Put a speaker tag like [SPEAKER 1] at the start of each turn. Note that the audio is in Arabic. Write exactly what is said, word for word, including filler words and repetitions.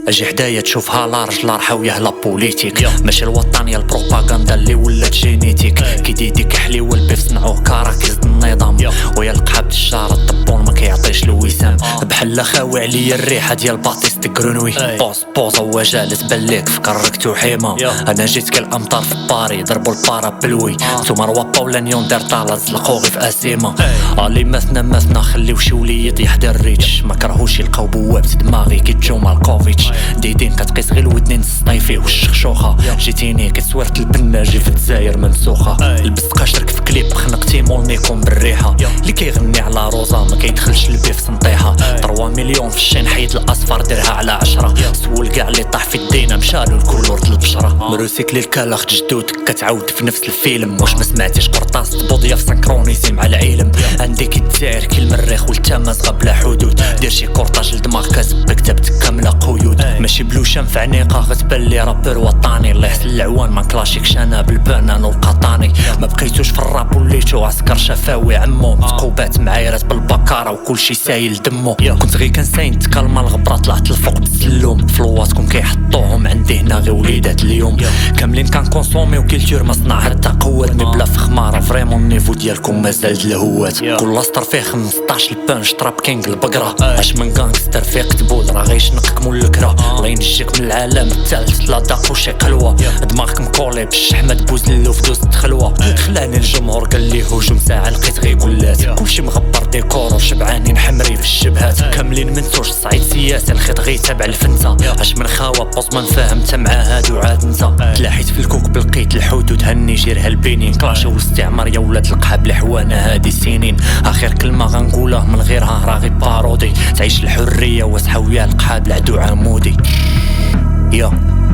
[SPEAKER 1] اجي حدايا تشوفها لارج لا رحاويه لا بوليتيك ماشي الوطنيه البروباغندا اللي ولات جينيتيك كيديديك حليو البيف صنعوه كراكيز النظام ويا القحاب الشارع الطبون ما كيعطيش الوسام بحال خاوي عليا الريحه ديال باطيست كرونوي بوز بوز هو جالس باليك فكركتو حيمه انا جيت كالامطار في باري ضربوا البارا بلوي نتوما روابا ولا نيون دار طالا زلقو غي في اسيمه الي مثنا مثنا خليو شي وليد يحضر الريتش ما كرهوش يلقاو بوابه دماغي كيتجو مالكوفيتش ديدين كتقيس غير الودنين السطيفي والشخشوخه جيتيني كتصويرت البناجي في الجزائر منسوخه لبست قاشرك في كليب خنقتي مولنيكم بالريحه اللي كيغني على روزا ما كيدخلش البيف سنطيحه ثلاثة مليون في الشين حيد الاصفر ديرها على عشرة سول كاع اللي طاح في الدينا مشالو الكولور د البشره مروسيكلي الكلاخ جدودك كتعاود في نفس الفيلم واش ما سمعتيش قرطاس بوضيا في سنكرونيزي مع العلم عندك الداير كي المريخ والتمازغه بلا حدود دير شي كورطاج لدماغ كتب كتبت كامله قيود ماشي بلوشان في عنيقه غتبان لي رابر وطني الله يحسن العوان ما كلاشيكش انا بالبنان والقطاني ما بقيتوش في الراب وليتو عسكر شفاوي عمو مثقوبات معايرات بالبكاره وكلشي سايل دمو كنت غير كنساين تكالما الغبره طلعت لفوق السلوم فلواتكم كيحطوهم عندي هنا غير وليدات اليوم كاملين كنكونسومي وكيلتور مصنع حتى قوات مي بلا فخماره فريمون النيفو ديالكم مازال الهوات كل سطر فيه خمسطاش البانش تراب كينغ البقره اش من غانغستر فيه كتبود راه غيشنقك مول الكره الله ينجيك من العالم الثالث لا داق وشي قلوه دماغك مكولي بالشحمه تبوزلو في دوز خلوه خلاني الجمهور قال لي هجوم ساعه لقيت غير قلات كلشي مغبر ديكور وشبعانين حمري في الشبهات كاملين منسوش صعيد سياسه الخيط غير تبع الفنزه اش من خاوه بوز ما نفهمت مع هادو عاد نتا تلاحيت في الكوك لقيت الحدود هني جيرها البينين كلاشي والاستعمار يا ولاد القحاب الحوانه هادي سنين اخر كلمه غنقولها من غيرها راه غير بارودي تعيش الحريه واسحاويه القحاب العدو عمودي يا